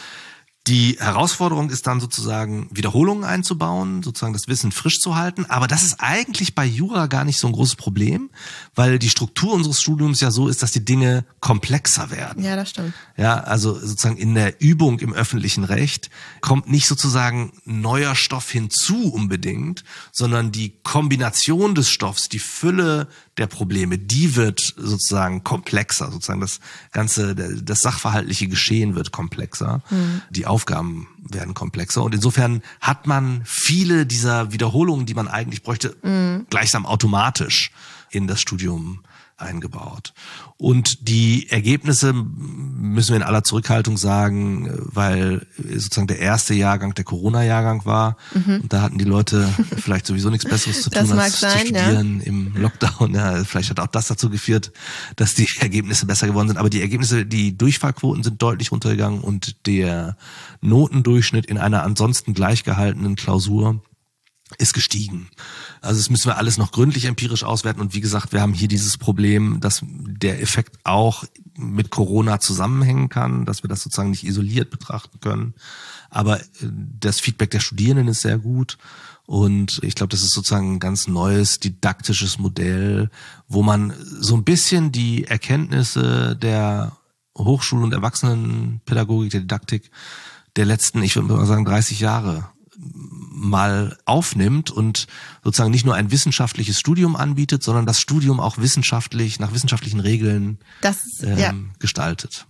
Die Herausforderung ist dann sozusagen Wiederholungen einzubauen, sozusagen das Wissen frisch zu halten. Aber das ist eigentlich bei Jura gar nicht so ein großes Problem, weil die Struktur unseres Studiums ja so ist, dass die Dinge komplexer werden.
Ja, das stimmt.
Ja, also sozusagen in der Übung im öffentlichen Recht kommt nicht sozusagen neuer Stoff hinzu unbedingt, sondern die Kombination des Stoffs, die Fülle der Probleme, die wird sozusagen komplexer. Sozusagen das ganze, das sachverhaltliche Geschehen wird komplexer. Mhm. Die Aufgaben werden komplexer und insofern hat man viele dieser Wiederholungen, die man eigentlich bräuchte, mhm. gleichsam automatisch in das Studium eingebaut. Und die Ergebnisse müssen wir in aller Zurückhaltung sagen, weil sozusagen der erste Jahrgang der Corona-Jahrgang war. Mhm. Und da hatten die Leute vielleicht sowieso nichts Besseres zu tun, als sein, zu studieren ja. im Lockdown. Ja, vielleicht hat auch das dazu geführt, dass die Ergebnisse besser geworden sind. Aber die Ergebnisse, die Durchfallquoten sind deutlich runtergegangen und der Notendurchschnitt in einer ansonsten gleichgehaltenen Klausur ist gestiegen. Also das müssen wir alles noch gründlich empirisch auswerten und wie gesagt, wir haben hier dieses Problem, dass der Effekt auch mit Corona zusammenhängen kann, dass wir das sozusagen nicht isoliert betrachten können. Aber das Feedback der Studierenden ist sehr gut und ich glaube, das ist sozusagen ein ganz neues didaktisches Modell, wo man so ein bisschen die Erkenntnisse der Hochschul- und Erwachsenenpädagogik, der Didaktik der letzten, ich würde mal sagen, dreißig Jahre mal aufnimmt und sozusagen nicht nur ein wissenschaftliches Studium anbietet, sondern das Studium auch wissenschaftlich, nach wissenschaftlichen Regeln
das,
ähm,
ja.
gestaltet.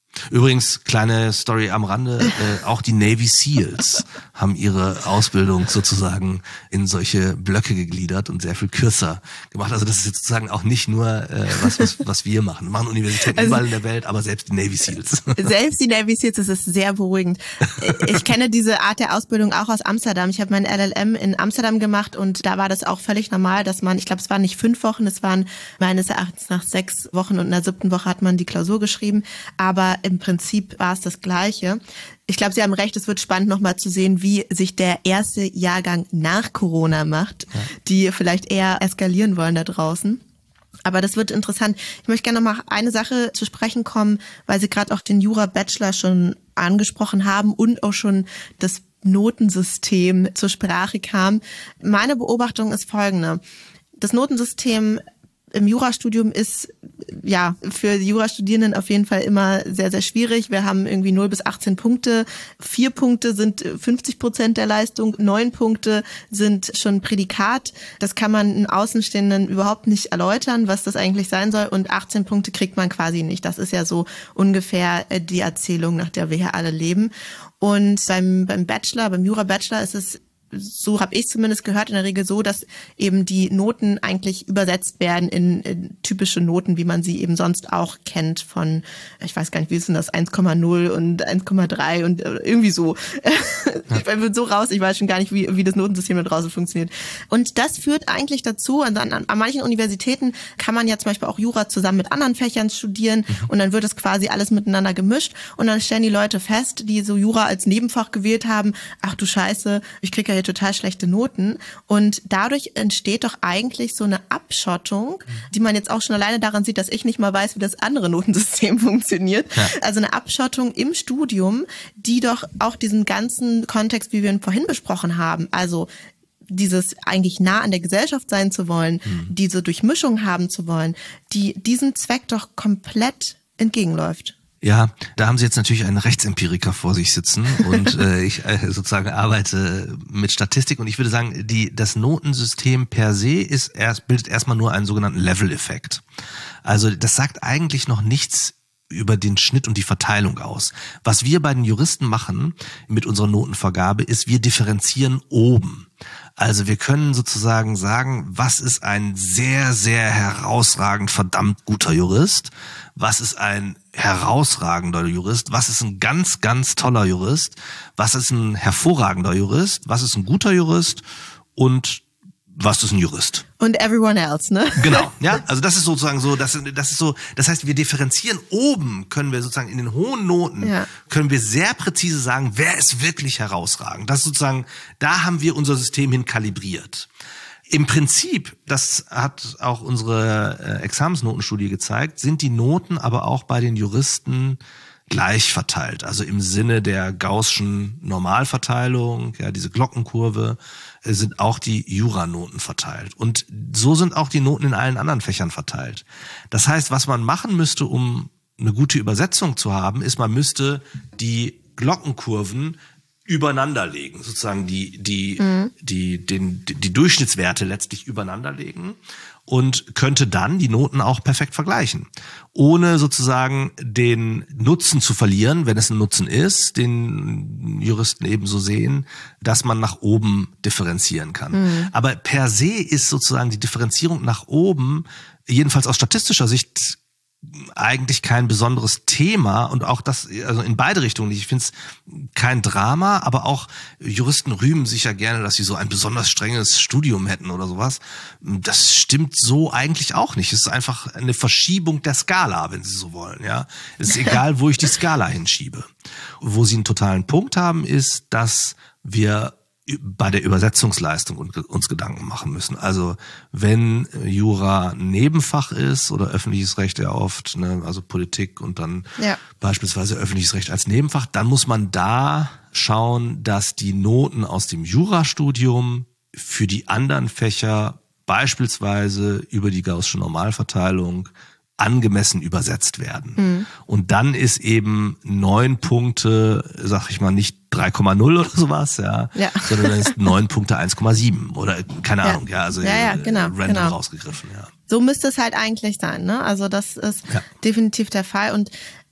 Übrigens, kleine Story am Rande, äh, auch die Navy Seals haben ihre Ausbildung sozusagen in solche Blöcke gegliedert und sehr viel kürzer gemacht. Also das ist jetzt sozusagen auch nicht nur äh, was, was, was wir machen. Wir machen Universitäten also, überall in der Welt, aber selbst die Navy Seals.
Selbst die Navy Seals, das ist sehr beruhigend. Ich kenne diese Art der Ausbildung auch aus Amsterdam. Ich habe mein L L M in Amsterdam gemacht und da war das auch völlig normal, dass man, ich glaube, es waren nicht fünf Wochen, es waren meines Erachtens nach sechs Wochen und in der siebten Woche hat man die Klausur geschrieben, aber im Prinzip war es das Gleiche. Ich glaube, Sie haben recht, es wird spannend nochmal zu sehen, wie sich der erste Jahrgang nach Corona macht, ja. die vielleicht eher eskalieren wollen da draußen. Aber das wird interessant. Ich möchte gerne noch mal eine Sache zu sprechen kommen, weil Sie gerade auch den Jura-Bachelor schon angesprochen haben und auch schon das Notensystem zur Sprache kam. Meine Beobachtung ist folgende. Das Notensystem im Jurastudium ist ja für die Jurastudierenden auf jeden Fall immer sehr, sehr schwierig. Wir haben irgendwie null bis achtzehn Punkte. Vier Punkte sind fünfzig Prozent der Leistung. Neun Punkte sind schon Prädikat. Das kann man einen Außenstehenden überhaupt nicht erläutern, was das eigentlich sein soll. Und achtzehn Punkte kriegt man quasi nicht. Das ist ja so ungefähr die Erzählung, nach der wir hier alle leben. Und beim, beim Bachelor, beim Jura-Bachelor ist es, so habe ich zumindest gehört, in der Regel so, dass eben die Noten eigentlich übersetzt werden in, in typische Noten, wie man sie eben sonst auch kennt von, ich weiß gar nicht, wie ist denn das, eins Komma null und eins Komma drei und irgendwie so. Ja. Ich bin so raus, ich weiß schon gar nicht, wie, wie das Notensystem da draußen funktioniert. Und das führt eigentlich dazu, also an, an manchen Universitäten kann man ja zum Beispiel auch Jura zusammen mit anderen Fächern studieren mhm. und dann wird es quasi alles miteinander gemischt und dann stellen die Leute fest, die so Jura als Nebenfach gewählt haben, ach du Scheiße, ich kriege ja total schlechte Noten und dadurch entsteht doch eigentlich so eine Abschottung, die man jetzt auch schon alleine daran sieht, dass ich nicht mal weiß, wie das andere Notensystem funktioniert. Ja. Also eine Abschottung im Studium, die doch auch diesen ganzen Kontext, wie wir ihn vorhin besprochen haben, also dieses eigentlich nah an der Gesellschaft sein zu wollen, mhm. diese Durchmischung haben zu wollen, die diesem Zweck doch komplett entgegenläuft.
Ja, da haben Sie jetzt natürlich einen Rechtsempiriker vor sich sitzen und äh, ich äh, sozusagen arbeite mit Statistik und ich würde sagen, die das Notensystem per se ist erst bildet erstmal nur einen sogenannten Level-Effekt. Also das sagt eigentlich noch nichts über den Schnitt und die Verteilung aus. Was wir bei den Juristen machen mit unserer Notenvergabe ist, wir differenzieren oben. Also wir können sozusagen sagen, was ist ein sehr, sehr herausragend verdammt guter Jurist, was ist ein herausragender Jurist, was ist ein ganz, ganz toller Jurist, was ist ein hervorragender Jurist, was ist ein guter Jurist und was ist ein Jurist.
Und everyone else, ne?
Genau, ja, also das ist sozusagen so, das, das ist so, das heißt, wir differenzieren oben, können wir sozusagen in den hohen Noten, ja. können wir sehr präzise sagen, wer ist wirklich herausragend. Das ist sozusagen, da haben wir unser System hin kalibriert. Im Prinzip, das hat auch unsere äh, Examensnotenstudie gezeigt, sind die Noten aber auch bei den Juristen gleich verteilt. Also im Sinne der Gaußschen Normalverteilung, ja, diese Glockenkurve, äh, sind auch die Juranoten verteilt. Und so sind auch die Noten in allen anderen Fächern verteilt. Das heißt, was man machen müsste, um eine gute Übersetzung zu haben, ist, man müsste die Glockenkurven übereinander legen, sozusagen die die mhm. die den die Durchschnittswerte letztlich übereinander legen und könnte dann die Noten auch perfekt vergleichen, ohne sozusagen den Nutzen zu verlieren, wenn es ein Nutzen ist, den Juristen ebenso sehen, dass man nach oben differenzieren kann. Mhm. Aber per se ist sozusagen die Differenzierung nach oben, jedenfalls aus statistischer Sicht, eigentlich kein besonderes Thema und auch das, also in beide Richtungen nicht. Ich finde es kein Drama, aber auch Juristen rühmen sich ja gerne, dass sie so ein besonders strenges Studium hätten oder sowas. Das stimmt so eigentlich auch nicht. Es ist einfach eine Verschiebung der Skala, wenn Sie so wollen, ja. Es ist egal, wo ich die Skala hinschiebe. Wo Sie einen totalen Punkt haben, ist, dass wir bei der Übersetzungsleistung uns Gedanken machen müssen. Also wenn Jura ein Nebenfach ist oder öffentliches Recht ja oft, ne, also Politik und dann ja. beispielsweise öffentliches Recht als Nebenfach, dann muss man da schauen, dass die Noten aus dem Jurastudium für die anderen Fächer beispielsweise über die Gaußsche Normalverteilung angemessen übersetzt werden. Mhm. Und dann ist eben neun Punkte, sag ich mal, nicht drei Komma null oder sowas, ja, ja. sondern dann ist neun Punkte eins Komma sieben oder keine ja. Ahnung, ja, also
ja, ja, genau,
random
genau.
rausgegriffen, ja.
So müsste es halt eigentlich sein, ne? Also das ist ja. definitiv der Fall und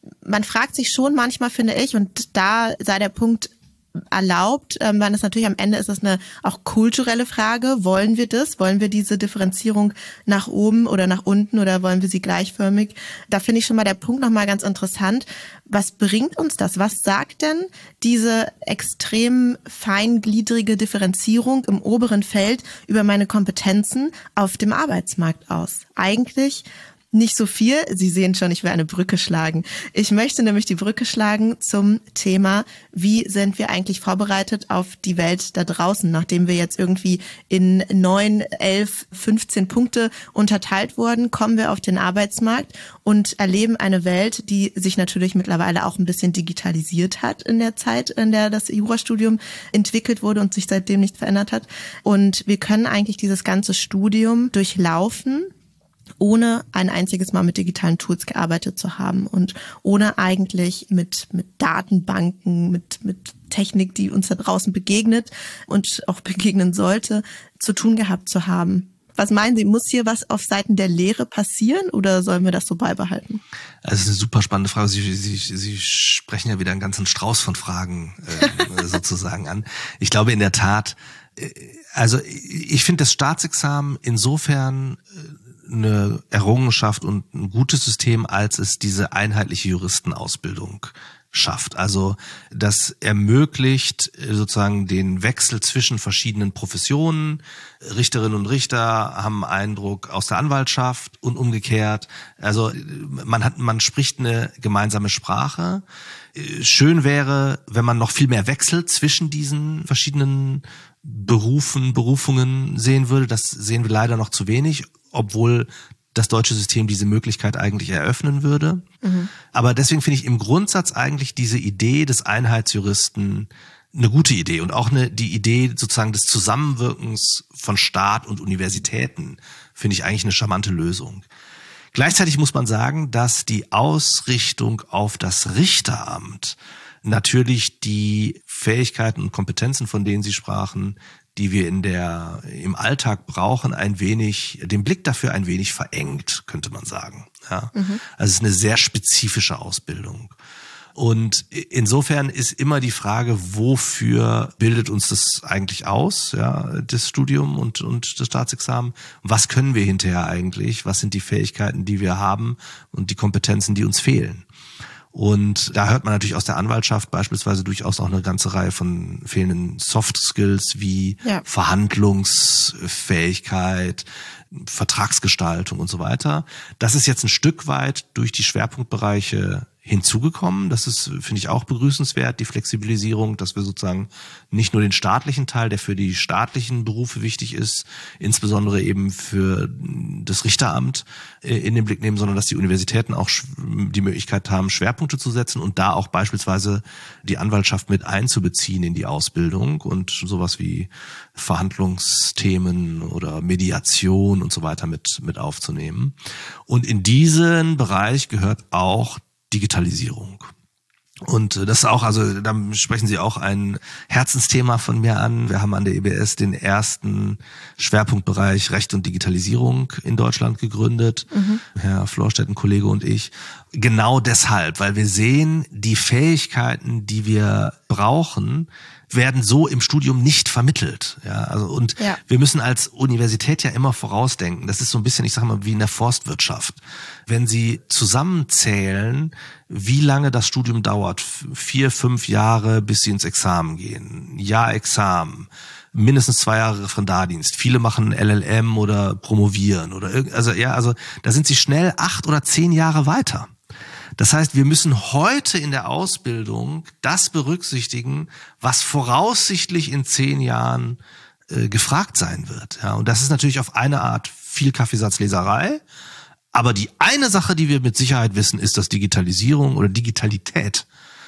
man fragt sich schon manchmal, finde ich, und da sei der Punkt erlaubt, ähm, weil es natürlich am Ende ist es eine auch kulturelle Frage. Wollen wir das? Wollen wir diese Differenzierung nach oben oder nach unten oder wollen wir sie gleichförmig? Da finde ich schon mal der Punkt nochmal ganz interessant. Was bringt uns das? Was sagt denn diese extrem feingliedrige Differenzierung im oberen Feld über meine Kompetenzen auf dem Arbeitsmarkt aus? Eigentlich nicht so viel. Sie sehen schon, ich will eine Brücke schlagen. Ich möchte nämlich die Brücke schlagen zum Thema, wie sind wir eigentlich vorbereitet auf die Welt da draußen, nachdem wir jetzt irgendwie in neun, elf, fünfzehn Punkte unterteilt wurden, kommen wir auf den Arbeitsmarkt und erleben eine Welt, die sich natürlich mittlerweile auch ein bisschen digitalisiert hat in der Zeit, in der das Jurastudium entwickelt wurde und sich seitdem nicht verändert hat. Und wir können eigentlich dieses ganze Studium durchlaufen, ohne ein einziges Mal mit digitalen Tools gearbeitet zu haben und ohne eigentlich mit mit Datenbanken, mit mit Technik, die uns da draußen begegnet und auch begegnen sollte, zu tun gehabt zu haben. Was meinen Sie, muss hier was auf Seiten der Lehre passieren oder sollen wir das so beibehalten?
Also das ist eine super spannende Frage. Sie, Sie, Sie sprechen ja wieder einen ganzen Strauß von Fragen äh, sozusagen an. Ich glaube in der Tat, äh, also ich finde das Staatsexamen insofern äh, eine Errungenschaft und ein gutes System, als es diese einheitliche Juristenausbildung schafft. Also das ermöglicht sozusagen den Wechsel zwischen verschiedenen Professionen. Richterinnen und Richter haben Eindruck aus der Anwaltschaft und umgekehrt. Also man hat, man spricht eine gemeinsame Sprache. Schön wäre, wenn man noch viel mehr Wechsel zwischen diesen verschiedenen Berufen, Berufungen sehen würde. Das sehen wir leider noch zu wenig, obwohl das deutsche System diese Möglichkeit eigentlich eröffnen würde. Mhm. Aber deswegen finde ich im Grundsatz eigentlich diese Idee des Einheitsjuristen eine gute Idee und auch eine, die Idee sozusagen des Zusammenwirkens von Staat und Universitäten finde ich eigentlich eine charmante Lösung. Gleichzeitig muss man sagen, dass die Ausrichtung auf das Richteramt natürlich die Fähigkeiten und Kompetenzen, von denen Sie sprachen, die wir in der, im Alltag brauchen, ein wenig, den Blick dafür ein wenig verengt, könnte man sagen. Ja. Mhm. Also es ist eine sehr spezifische Ausbildung. Und insofern ist immer die Frage, wofür bildet uns das eigentlich aus, ja, das Studium und, und das Staatsexamen? Was können wir hinterher eigentlich? Was sind die Fähigkeiten, die wir haben und die Kompetenzen, die uns fehlen? Und da hört man natürlich aus der Anwaltschaft beispielsweise durchaus auch eine ganze Reihe von fehlenden Soft Skills wie ja. Verhandlungsfähigkeit, Vertragsgestaltung und so weiter. Das ist jetzt ein Stück weit durch die Schwerpunktbereiche hinzugekommen. Das ist, finde ich, auch begrüßenswert, die Flexibilisierung, dass wir sozusagen nicht nur den staatlichen Teil, der für die staatlichen Berufe wichtig ist, insbesondere eben für das Richteramt in den Blick nehmen, sondern dass die Universitäten auch die Möglichkeit haben, Schwerpunkte zu setzen und da auch beispielsweise die Anwaltschaft mit einzubeziehen in die Ausbildung und sowas wie Verhandlungsthemen oder Mediation und so weiter mit, mit aufzunehmen. Und in diesen Bereich gehört auch Digitalisierung. Und das ist auch, also da sprechen Sie auch ein Herzensthema von mir an. Wir haben an der E B S den ersten Schwerpunktbereich Recht und Digitalisierung in Deutschland gegründet. Mhm. Herr Florstedt, ein Kollege und ich. Genau deshalb, weil wir sehen, die Fähigkeiten, die wir brauchen, werden so im Studium nicht vermittelt. Ja, also und ja. wir müssen als Universität ja immer vorausdenken. Das ist so ein bisschen, ich sage mal, wie in der Forstwirtschaft. Wenn Sie zusammenzählen, wie lange das Studium dauert, vier, fünf Jahre, bis Sie ins Examen gehen, Jahr Examen, mindestens zwei Jahre Referendardienst. Viele machen L L M oder promovieren oder irgend, also ja, also da sind Sie schnell acht oder zehn Jahre weiter. Das heißt, wir müssen heute in der Ausbildung das berücksichtigen, was voraussichtlich in zehn Jahren äh, gefragt sein wird. Ja, und das ist natürlich auf eine Art viel Kaffeesatzleserei. Aber die eine Sache, die wir mit Sicherheit wissen, ist, dass Digitalisierung oder Digitalität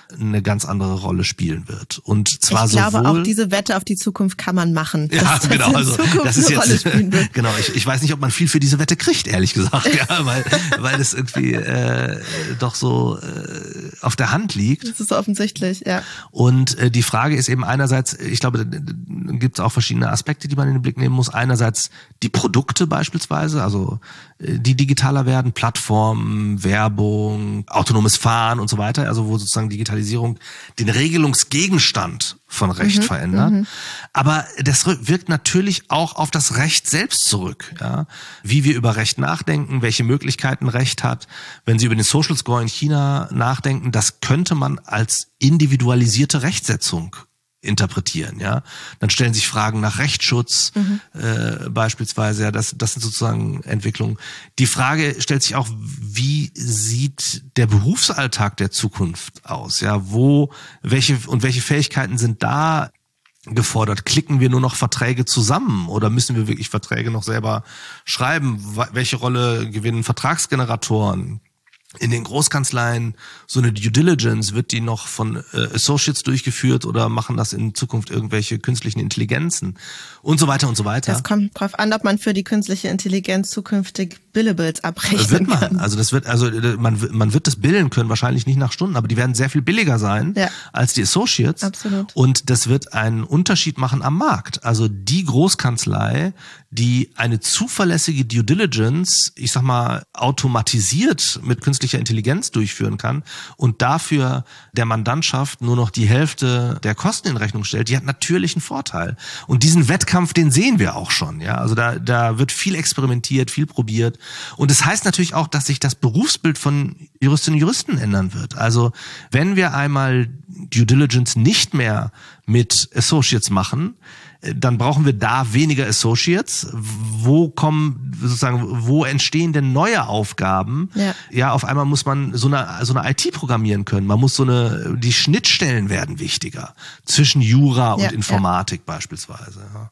eine ganz andere Rolle spielen wird. Und zwar
ich glaube,
sowohl,
auch diese Wette auf die Zukunft kann man machen.
Ja,
dass
genau.
Das
Also das ist jetzt genau. Ich, ich weiß nicht, ob man viel für diese Wette kriegt, ehrlich gesagt, ja, weil weil es irgendwie äh, doch so äh, auf der Hand liegt.
Das ist offensichtlich, ja.
Und äh, die Frage ist eben einerseits, ich glaube, da gibt es auch verschiedene Aspekte, die man in den Blick nehmen muss. Einerseits die Produkte beispielsweise, also äh, die digitaler werden, Plattformen, Werbung, autonomes Fahren und so weiter, also wo sozusagen Digitalisierung den Regelungsgegenstand von Recht mhm, verändert. Mhm. Aber das wirkt natürlich auch auf das Recht selbst zurück. Ja? Wie wir über Recht nachdenken, welche Möglichkeiten Recht hat. Wenn Sie über den Social Score in China nachdenken, das könnte man als individualisierte Rechtsetzung interpretieren, ja. Dann stellen sich Fragen nach Rechtsschutz mhm. äh, beispielsweise, ja, das, das sind sozusagen Entwicklungen. Die Frage stellt sich auch, wie sieht der Berufsalltag der Zukunft aus, ja, wo, welche und welche Fähigkeiten sind da gefordert? Klicken wir nur noch Verträge zusammen oder müssen wir wirklich Verträge noch selber schreiben? Welche Rolle gewinnen Vertragsgeneratoren? In den Großkanzleien so eine Due Diligence, wird die noch von äh, Associates durchgeführt oder machen das in Zukunft irgendwelche künstlichen Intelligenzen und so weiter und so weiter.
Das kommt drauf an, ob man für die künstliche Intelligenz zukünftig Billables abrechnen
wird man.
kann.
Also das wird, also man man wird das billen können, wahrscheinlich nicht nach Stunden, aber die werden sehr viel billiger sein ja. als die Associates.
Absolut.
Und das wird einen Unterschied machen am Markt. Also die Großkanzlei, die eine zuverlässige Due Diligence, ich sag mal, automatisiert mit künstlicher Intelligenz durchführen kann und dafür der Mandantschaft nur noch die Hälfte der Kosten in Rechnung stellt, die hat natürlich einen Vorteil. Und diesen Wettkampf, den sehen wir auch schon, ja. Also da, da wird viel experimentiert, viel probiert. Und das heißt natürlich auch, dass sich das Berufsbild von Juristinnen und Juristen ändern wird. Also wenn wir einmal Due Diligence nicht mehr mit Associates machen, dann brauchen wir da weniger Associates. Wo kommen sozusagen, wo entstehen denn neue Aufgaben? Ja, ja auf einmal muss man so eine so eine I T programmieren können. Man muss so eine, die Schnittstellen werden wichtiger zwischen Jura und ja, Informatik ja. beispielsweise. Ja.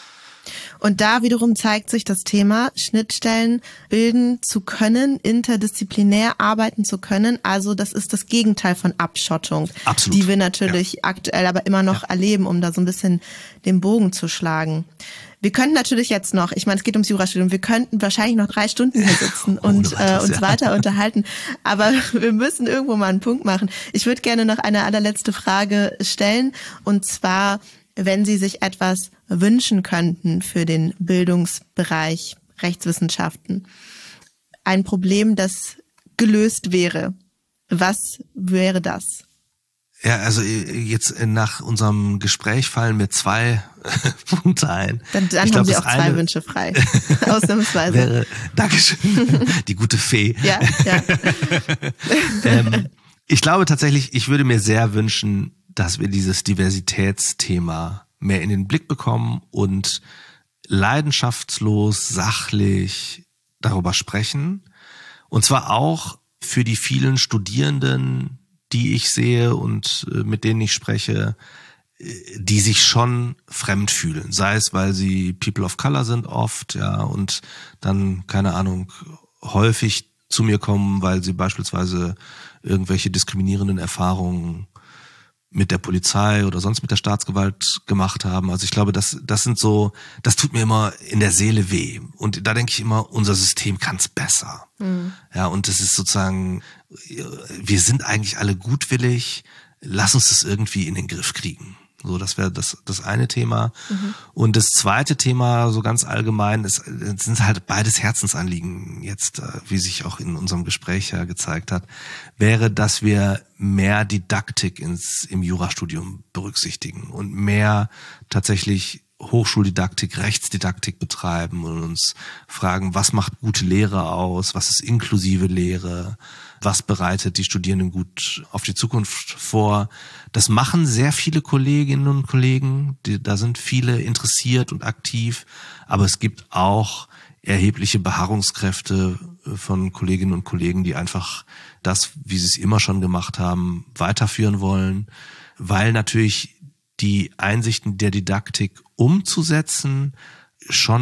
Und da wiederum zeigt sich das Thema, Schnittstellen bilden zu können, interdisziplinär arbeiten zu können. Also das ist das Gegenteil von Abschottung,
Absolut.
die wir natürlich ja. aktuell aber immer noch ja. erleben, um da so ein bisschen den Bogen zu schlagen. Wir könnten natürlich jetzt noch, ich meine, es geht ums Jurastudium, wir könnten wahrscheinlich noch drei Stunden hier sitzen und äh, uns ja. weiter unterhalten, aber wir müssen irgendwo mal einen Punkt machen. Ich würde gerne noch eine allerletzte Frage stellen, und zwar, wenn Sie sich etwas wünschen könnten für den Bildungsbereich Rechtswissenschaften, ein Problem, das gelöst wäre, was wäre das?
Ja, also jetzt nach unserem Gespräch fallen mir zwei Punkte ein.
Dann, dann glaub, haben Sie auch zwei Wünsche frei, ausnahmsweise.
Wäre, Dankeschön, die gute Fee.
Ja, ja.
ähm, ich glaube tatsächlich, ich würde mir sehr wünschen, dass wir dieses Diversitätsthema mehr in den Blick bekommen und leidenschaftslos, sachlich darüber sprechen. Und zwar auch für die vielen Studierenden, die ich sehe und mit denen ich spreche, die sich schon fremd fühlen. Sei es, weil sie People of Color sind oft, ja, und dann, keine Ahnung, häufig zu mir kommen, weil sie beispielsweise irgendwelche diskriminierenden Erfahrungen mit der Polizei oder sonst mit der Staatsgewalt gemacht haben. Also ich glaube, das, das sind so, das tut mir immer in der Seele weh. Und da denke ich immer, unser System kann es besser. Mhm. Ja, und das ist sozusagen, wir sind eigentlich alle gutwillig, lass uns das irgendwie in den Griff kriegen. So, das wäre das, das eine Thema. Mhm. Und das zweite Thema, so ganz allgemein, ist, sind halt beides Herzensanliegen jetzt, wie sich auch in unserem Gespräch ja gezeigt hat, wäre, dass wir mehr Didaktik ins, im Jurastudium berücksichtigen und mehr tatsächlich Hochschuldidaktik, Rechtsdidaktik betreiben und uns fragen, was macht gute Lehre aus, was ist inklusive Lehre, was bereitet die Studierenden gut auf die Zukunft vor. Das machen sehr viele Kolleginnen und Kollegen, die, da sind viele interessiert und aktiv, aber es gibt auch erhebliche Beharrungskräfte von Kolleginnen und Kollegen, die einfach das, wie sie es immer schon gemacht haben, weiterführen wollen, weil natürlich die Einsichten der Didaktik umzusetzen schon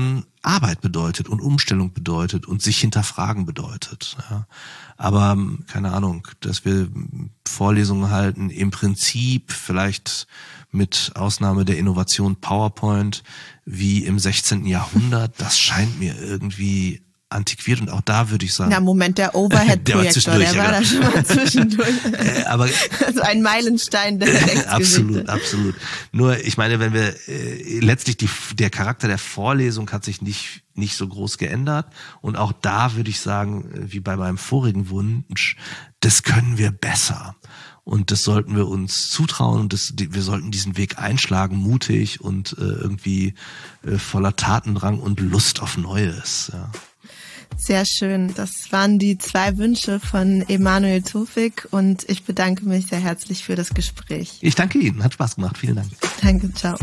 Arbeit bedeutet und Umstellung bedeutet und sich hinterfragen bedeutet. Ja. Aber keine Ahnung, dass wir Vorlesungen halten, im Prinzip vielleicht mit Ausnahme der Innovation PowerPoint wie im sechzehnten Jahrhundert, das scheint mir irgendwie antiquiert und auch da würde ich sagen...
Na Moment, der Overhead-Projektor, der war, der war da schon mal zwischendurch.
äh, aber
also ein Meilenstein der Rechtsgeschichte.
Absolut, absolut. Nur, ich meine, wenn wir äh, letztlich die, der Charakter der Vorlesung hat sich nicht nicht so groß geändert und auch da würde ich sagen, wie bei meinem vorigen Wunsch, das können wir besser. Und das sollten wir uns zutrauen und das, wir sollten diesen Weg einschlagen, mutig und äh, irgendwie äh, voller Tatendrang und Lust auf Neues. Ja.
Sehr schön. Das waren die zwei Wünsche von Emanuel Tofik und ich bedanke mich sehr herzlich für das Gespräch.
Ich danke Ihnen. Hat Spaß gemacht. Vielen Dank.
Danke. Ciao.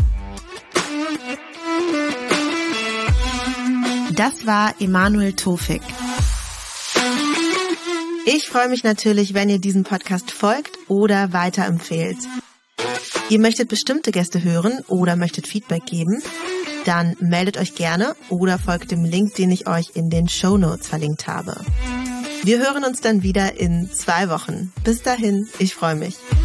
Das war Emanuel Tofik. Ich freue mich natürlich, wenn ihr diesem Podcast folgt oder weiterempfehlt. Ihr möchtet bestimmte Gäste hören oder möchtet Feedback geben? Dann meldet euch gerne oder folgt dem Link, den ich euch in den Shownotes verlinkt habe. Wir hören uns dann wieder in zwei Wochen. Bis dahin, ich freue mich.